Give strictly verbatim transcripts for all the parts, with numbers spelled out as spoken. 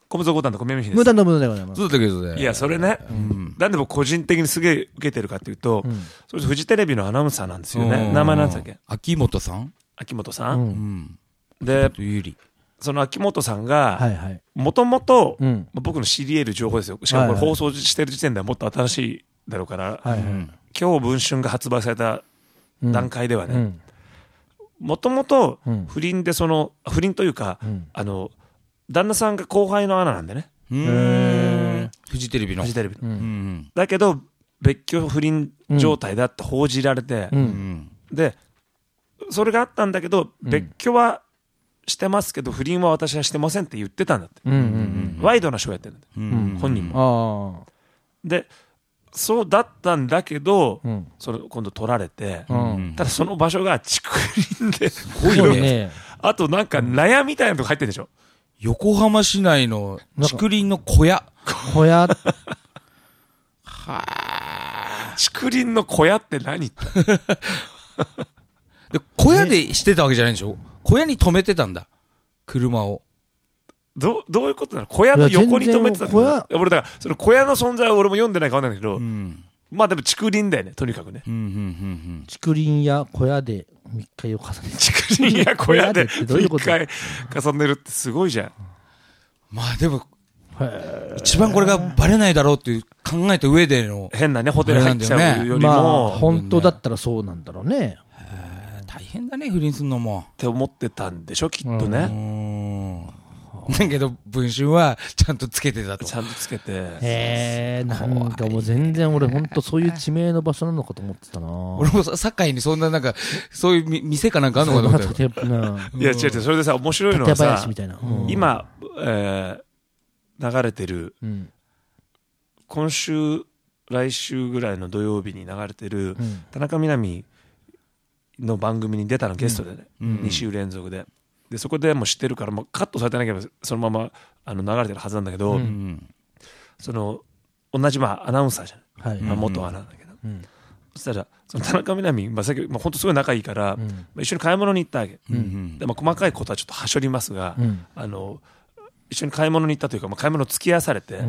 コムゾコタンと米飯です。 無駄の無駄でございます。 そうだけどね。 いや、それね、うん、なんで僕個人的にすげえ受けてるかっていうと、うん、それフジテレビのアナウンサーなんですよね。名前なんだっけ？ 秋元さん秋元さん、うん、 で、 その秋元さんが、もともと、僕の知り得る情報ですよ。しかもこれ放送してる時点ではもっと新しいだろうから、はいはい、今日文春が発売された段階ではね、もともと不倫でその、不倫というか、うん、あの、旦那さんが後輩のアナなんでね。 へフジテレビの。 フジテレビの。うん、だけど、別居不倫状態だって報じられて、うん、で、それがあったんだけど、うん、別居はしてますけど、不倫は私はしてませんって言ってたんだって。うんうんうん、ワイドなショーやってるんだ、うん、本人も。で、そうだったんだけど、うん、それ今度取られて、うん、ただその場所が竹林で、すごいね。あとなんか納屋みたいなとこ入ってるでしょ。 横浜市内の竹林の小屋。 小屋。はあ。竹林の小屋って何？ で小屋でしてたわけじゃないんでしょ？小屋に止めてたんだ。車を。 ど, どういうことなの？小屋の横に止めてたんだ。俺だから、その小屋の存在は俺も読んでないかわかんないけど、うん、まあでも竹林だよね、とにかくね。うんうんうんうん、 竹林や小屋でみっかいを重ねて。 竹林や小屋でみっかい重ねるってすごいじゃん。 まあでも、一番これがバレないだろうっていう考えた上での。 変なね、ホテル入っちゃうよりも。 まあ、本当だったらそうなんだろうね。 大変だね、不倫すんのも。 って思ってたんでしょ、きっとね。 だけど、文春はちゃんとつけてたと。 ちゃんとつけて。 へえ、なんかもう全然俺本当そういう地名の場所なのかと思ってたな。 俺も堺にそんななんか、そういう店かなんかあんのかと思ったよ。 いや違う違う、それでさ、面白いのはさ、今、えー、流れてる、うん、今週、来週ぐらいの土曜日に流れてる、うん、田中みな実の番組に出たの、ゲストでね、うん、に週連続で。でそこでもう知ってるから、もうカットされてなければそのままあの流れてるはずなんだけど、うん、その同じまあアナウンサーじゃん、はいまあ、元アナなんだけど、うん、そしたらその田中みな実、まあ、さっき、まあ、本当すごい仲いいから、うんまあ、一緒に買い物に行ったわけ、うん、でまあ、細かいことはちょっとはしょりますが、うん、あの一緒に買い物に行ったというか、まあ、買い物付き合わされて、うん、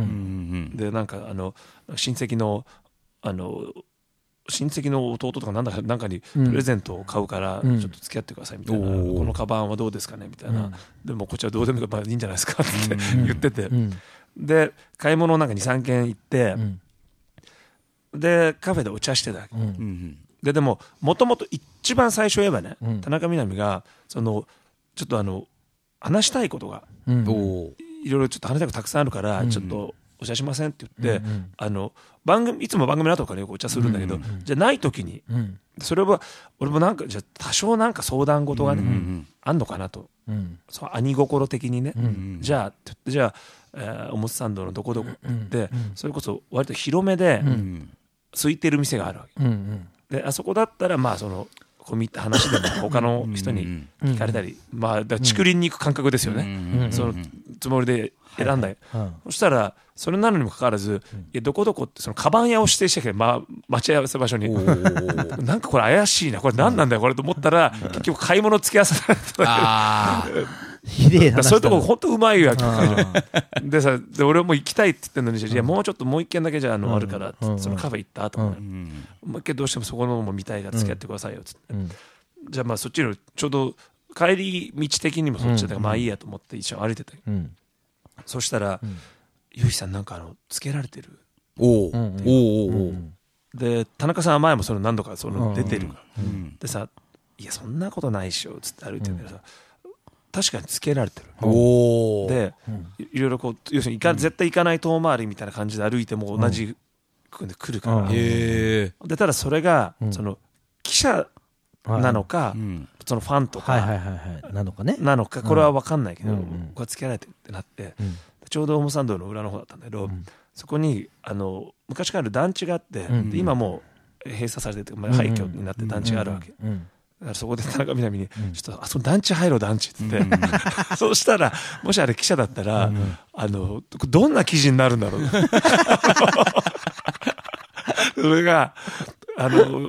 でなんかあの親戚のあの親戚の弟とかなんだかなんかにプレゼントを買うからちょっと付き合ってくださいみたいな、うん、このカバンはどうですかねみたいな、うん、でもこっちはどうでもいいからいいんじゃないですかって言ってて、うん、で買い物なんかにさんけん行って、うん、でカフェでお茶してたわけ、うん、ででももともと一番最初言えばね、うん、田中みな実がそのちょっとあの話したいことが、うん、いろいろちょっと話したいことたくさんあるから、うん、ちょっとお茶しませんって言って、うんうん、あの番組いつも番組の後からよくお茶するんだけど、うんうんうん、じゃない時に、うん、それは俺もなんかじゃ多少なんか相談事がね、うんうん、あんのかなと、うん、そう兄心的にね、うんうん、じゃあって言ってじゃあ、えー、表参道のどこどこって言って、うんうん、それこそ割と広めで、うん、空いてる店があるわけ、うんうん、であそこだったらまあその込み入った話でも他の人に聞かれたり、うん、まあだ竹林に行く感覚ですよね、うんうん、そのつもりで選んだ、はいはい、そしたらそれなのにもかかわらず、うん、いやどこどこってそのカバン屋を指定してきて、まあ、待ち合わせ場所になんかこれ怪しいなこれ何なんだよこれと思ったら、うん、結局買い物付き合わせられたあひでえなそういうとこ本当うまいわけでさで俺も行きたいって言ってんのに、うん、いやもうちょっともう一軒だけじゃあの、うん、あるからって、うん、そのカフェ行った後も、うん、もう一軒どうしてもそこのも見たいから付き合ってくださいよっつって、うん、じゃあまあそっちのちょうど帰り道的にもそっちだから、うん、まあいいやと思って一緒に歩いてた、うん、そしたら、うんゆうひさんなんかあのつけられてるおーおーおーで田中さんは前もその何度かその出てるから、うん、でさいやそんなことないっしょつって歩いてるけどさ、うん、確かにつけられてるおで、うん、いろいろこう要するに行か絶対行かない遠回りみたいな感じで歩いても同じ区で来るから、うん、でただそれが、うん、その記者なのか、うん、そのファンとか、はいはいはいはい、なのかねなのかこれは分かんないけど、うん、これつけられてるってなって、うんちょうど表参道の裏の方だったんだけど、うん、そこにあの昔からある団地があって、うん、で今もう閉鎖されてて、まあ、廃墟になって団地があるわけ、うんうん、だからそこで田中みな実に、うん、ちょっとあその団地入ろう団地って言って、うん、そうしたらもしあれ記者だったら、うん、あのどんな記事になるんだろうそれがあの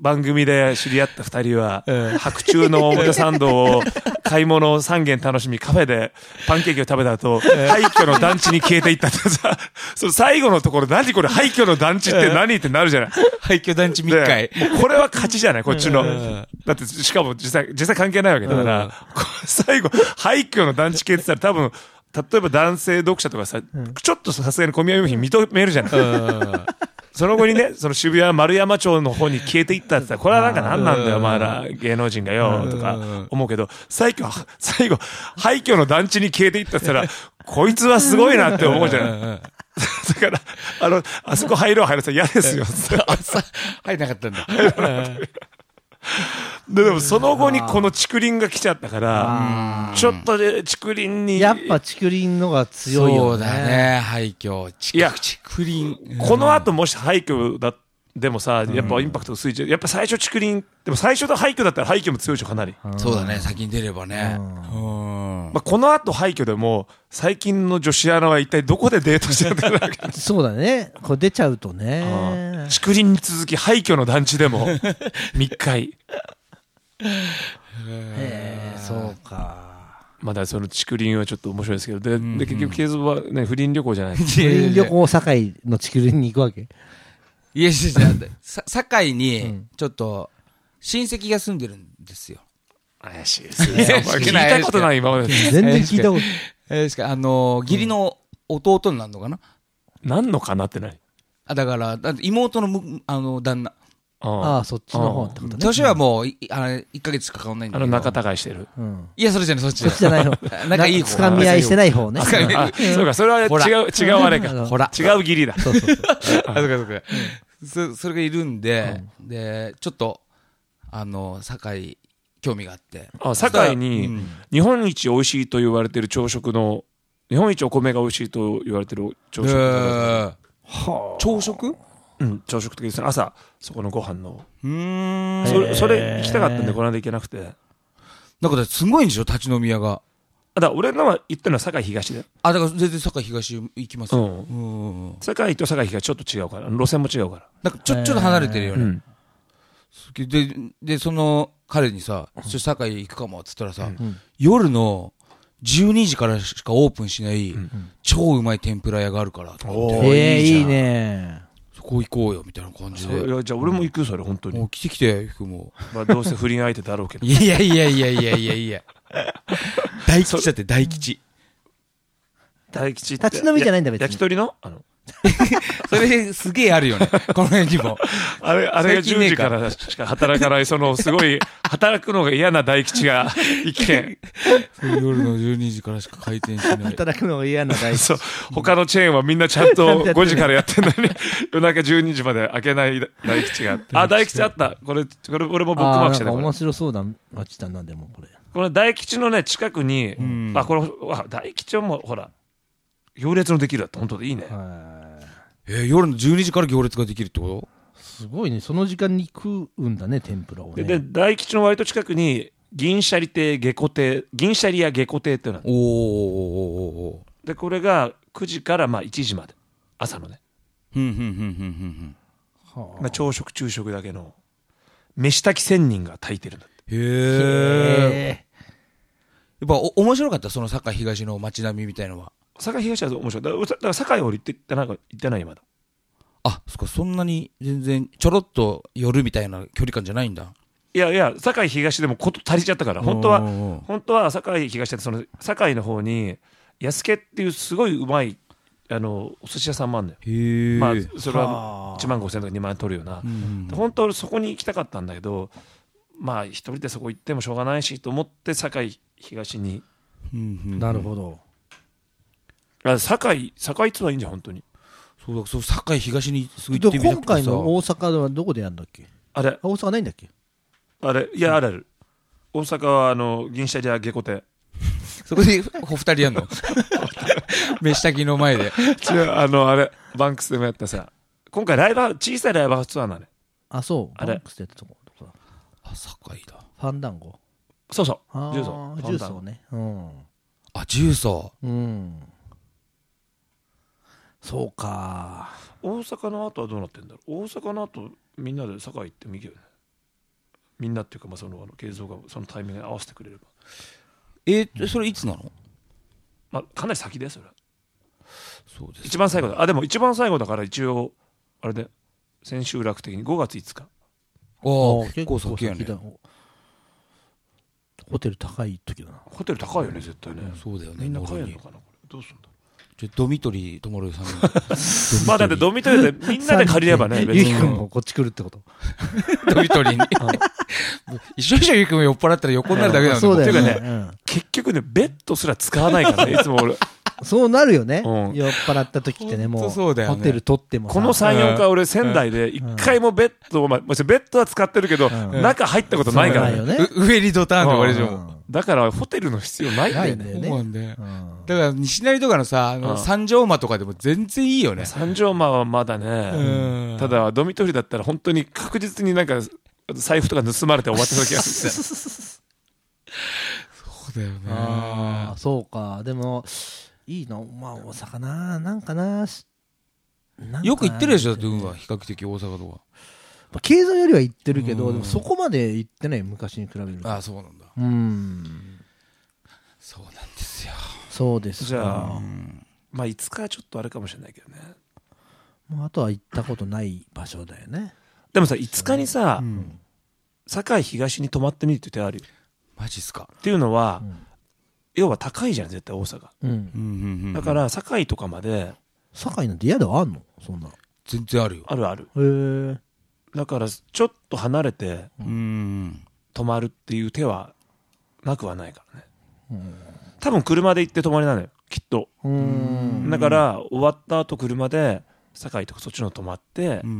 番組で知り合った二人は、白昼の表参道を買い物をさん軒楽しみ、カフェでパンケーキを食べた後、廃墟の団地に消えていったってさ、その最後のところ、何これ廃墟の団地って何ってなるじゃない。 廃墟団地密会。 もうこれは勝ちじゃない、こっちの。だって、しかも実際、実際関係ないわけだから、最後、廃墟の団地消えてたら多分、例えば男性読者とかさ、ちょっとさすがに小宮用品認めるじゃない。その後にね、その渋谷丸山町の方に消えていったって言ったら、これはなんか何なんだよ、お前ら芸能人がよ、とか思うけど、最後、最後、廃墟の団地に消えていったって言ったら、こいつはすごいなって思うじゃない。だから、あの、あそこ入ろう入ろうって嫌ですよ。 入らなかったんだ。 で, でもその後にこの竹林が来ちゃったから、ちょっとで竹林に。 やっぱ竹林のが強いよね。 そうだね、廃墟。 いや、 竹林。 この後もし廃墟だ、でもさ、やっぱインパクト薄いじゃん。やっぱ最初竹林、でも最初の廃墟だったら廃墟も強いでしょ、かなり。 そうだね、先に出ればね。 まあ、この後廃墟でも、最近の女子アナは一体どこでデートしてるんだろう。 そうだね。これ出ちゃうとね。 竹林に続き廃墟の団地でも、密会。 へえ、そうか。 まだその竹林はちょっと面白いですけど、で、で結局、ケイゾはね、不倫旅行じゃない。不倫旅行、堺の竹林に行くわけ？ いや、いや、堺に、ちょっと、親戚が住んでるんですよ。 怪しいですね。聞いたことない、今まで。 全然聞いたことない。 えー、あのー、義理の弟になるのかな、 うん、なんのかなって何？ あ、だから、だ妹のむ、あの、旦那。 ああ、そっちの方ってことね。 年はもう、あの、いっかげつしか変わんないんだけど。 あの、仲違いしてる。 うん、いや、それじゃない、そっち。 そっちじゃないの。 仲いい方。 つかみ合いしてない方ね。 そうか、それは違う、違うあれか。 ほら。 違う義理だ。 そうそうそう。あ、そうか、そうか。そ、それがいるんで、で、ちょっと、あの、堺、興味があって。 あ、堺に、日本一美味しいと言われてる朝食の、日本一お米が美味しいと言われてる朝食。はあ。朝食？ うん、朝食的ですね。朝、そこのご飯の。 うーん。 それ、それ行きたかったんで、この間行けなくて。 なんかすごいんでしょ、立ち飲み屋が。 あ、だ俺のは行ったのは堺東だよ。 あ、だから全然堺東行きますよ。うん。うん、堺と堺東ちょっと違うから、路線も違うから。 なんかちょ、ちょっと離れてるよね。うん、で、で、その、彼にさ、ちょっと堺行くかもって言ったらさ、うん、夜のじゅうにじからしかオープンしない、うん、超うまい天ぷら屋があるからと思って。 えー、いいね。 そこ行こうよ、みたいな感じで。 じゃあ俺も行く、それ、本当に。 もう来て来て、行くもう。まあどうせ不倫相手だろうけど。 いやいやいやいやいやいや。大吉だって、大吉。 大吉って。 立ち飲みじゃないんだ、別に。 焼き鳥のあの。 それすげえあるよね。この辺にも。 あれ、あれがじゅうじからしか働かない、そのすごい、働くのが嫌な大吉が一軒。 夜のじゅうにじからしか開店しない。 働くのが嫌な大吉。 そう。他のチェーンはみんなちゃんとごじからやってんのに、夜中じゅうにじまで開けない大吉が。あ、大吉あった。これ、これ、俺もブックマークしてた。 面白そうだ。街だな、でもこれ。 この大吉のね、近くに、あ、これ、大吉はもう、ほら、行列のできるだって本当でいいね。 えー、夜のじゅうにじから行列ができるってこと？ すごいね。その時間に食うんだね、天ぷらをね。 で、で大吉の割と近くに、銀シャリ亭、下戸亭、銀シャリや下戸亭っていうのがある。 おー。 で、これがくじからまあいちじまで。朝のね。 ふんふんふんふんふんふん。まあ朝食、昼食だけの、飯炊き千人が炊いてるんだって。 へー。やっぱお面白かった、その堺東の街並みみたいのは。 堺東は面白い。だから、だから堺俺行って、なんか行ってないまだ。 あ、そっか、そんなに全然ちょろっと寄るみたいな距離感じゃないんだ。 いやいや、堺東でもこと足りちゃったから、本当は、本当は堺東ってその、堺の方に、安家っていうすごいうまい、あの、お寿司屋さんもあるんだよ。 へまあ、それはいちまんごせんとかにまんえん取るような。本当はそこに行きたかったんだけど、まあ、一人でそこ行ってもしょうがないしと思って、堺東に。 なるほど。 あ、堺、堺ツアーいいんじゃん、本当に。 そうだ、そう、堺東にすぐ行ってみたくてさ。 今回の大阪ではどこでやるんだっけ？ あれ大阪ないんだっけ？ あれ、いや、あるある。大阪は、あの、銀シャリや下戸亭。 そこで、お二人やんの飯炊きの前で。 違う、あの、あれ、バンクスでもやったさ、今回ライブ、小さいライブハウスツアーなのね。 あ、そう。 あれ。 バンクスでやったとこ。どこだ？ あ、堺だ。 ファンダンゴ。 そうそう。 重曹。重曹ね。うん。 あ、重曹。 うん。そうか。 大阪の後はどうなってんだろう。大阪の後みんなで堺行ってもいいけどね。 みんなっていうか、まあ、その慶三がそのタイミングに合わせてくれれば。 えー、それいつなの？ まあ、かなり先ですよ。 そうです。 一番最後だ。あ、でも一番最後だから一応あれで千秋楽的にごがついつか。 ああ、結構先やね。 ホテル高い時だな。 ホテル高いよね絶対ね。 そうだよね。 みんな帰るのかなこれ。どうするんだ。 じゃドミトリー泊まるさんまあだってドミトリーでみんなで借りればね。 ゆうきくんもこっち来るってこと。 ドミトリーに。一緒にゆうきくん酔っ払ったら横になるだけなんだ。 そうだよね。 ていうかね、結局ねベッドすら使わないからねいつも俺。 そうなるよね、うん、酔っ払った時ってね、もうホテル取ってもこのさん、よんかい俺仙台で一回もベッドを、まあ、ベッドは使ってるけど、うん、中入ったことないからね、 ね上にドターンで終わりでしょ。 だからホテルの必要ないんだよね。 そうなんだよ、うん、だから西成とかのさ、あの三条間とかでも全然いいよね。 三条間はまだね、ただドミトリーだったら本当に確実になんか財布とか盗まれて終わった時があるそうだよね。 ああそうか。でもいいの、まあ大阪な、なんかな、 よく行ってるでしょ、だって運は比較的大阪とか。 経済よりは行ってるけど、でもそこまで行ってない、昔に比べると。 ああ、そうなんだ。 うん。 そうなんですよ。 そうですか。 じゃあ、まあいつかはちょっとあれかもしれないけどね。 もうあとは行ったことない場所だよね。 でもさ、いつかにさ、うん、堺東に泊まってみるって手あるよ。 マジっすか。 っていうのは、うん要は高いじゃん絶対大阪、うん、だから堺とかまで堺なんて嫌ではあんのそんな全然あるよ。 あるある。 へえ。 だからちょっと離れて泊まるっていう手はなくはないからね、うん、多分車で行って泊まりなのよきっと。うんだから終わった後車で堺とかそっちの泊まって、うんうんうん、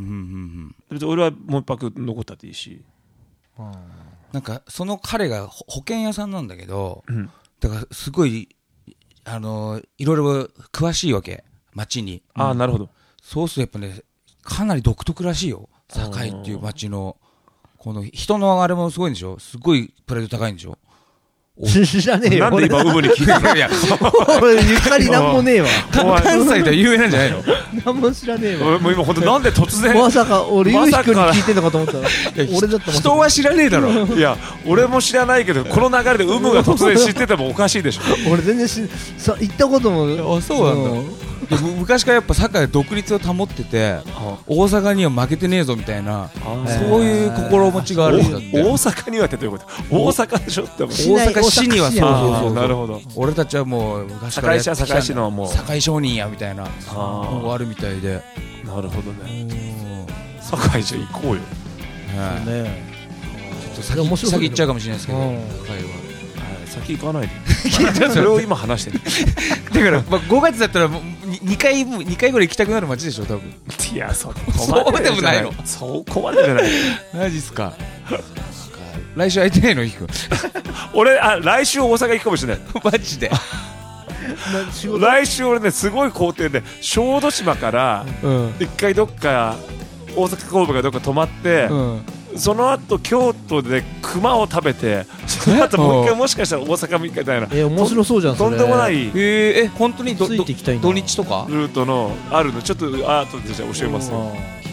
別に俺はもう一泊残ったっていいし、 うん、なんかその彼が保険屋さんなんだけど、うんだからすごいあのー、いろいろ詳しいわけ街に。 ああ、うん、なるほど。 そうするとやっぱねかなり独特らしいよ堺っていう街のこの人のあれもすごいんでしょ。すごいプライド高いんでしょ。 知らねえよ。 なんで今ウブに聞いてる。いや俺ゆかりなんもねえわ。 関西では有名なんじゃないの。 なんも知らねえわ。 俺もう今本当なんで突然まさか俺ゆうひくんに聞いてんのかと思ったら俺だった。 人は知らねえだろ。 いや俺も知らないけどこの流れでウブが突然知っててもおかしいでしょ。 俺全然しさ行ったことも。 あそうなんだ。で昔からやっぱ堺独立を保ってて大阪には負けてねえぞみたいなそういう心持ちがあるんだって。 大阪にはってどういうこと。大阪でしょって。大阪市にはそうそうそう。 なるほど。 俺たちはもう昔から堺市は堺市のもう堺商人やみたいなのがあるみたいで。 なるほどね。堺じゃ行こうよ。 ね。ちょっと先先行っちゃうかもしれないですけど堺は。 先行かないで。それを今話してる。 だからまあごがつだったらもうにかいにかいぐらい行きたくなる街でしょ多分。 いやそこまでもないの。 そこまでじゃない。 マジっすか。来週会いたいのひくん。 俺あ来週大阪行くかもしれない。 マジで。 来週俺ねすごい工程で小豆島から一回どっか大阪神戸かどっか泊まって。うんその後京都で熊を食べてその後もう一回もしかしたら大阪みたいな。 え面白そうじゃん。 とんでもない。 えー、え本当にどついていきたいな土日とかルートのあるのちょっとアートでじゃあ教えます。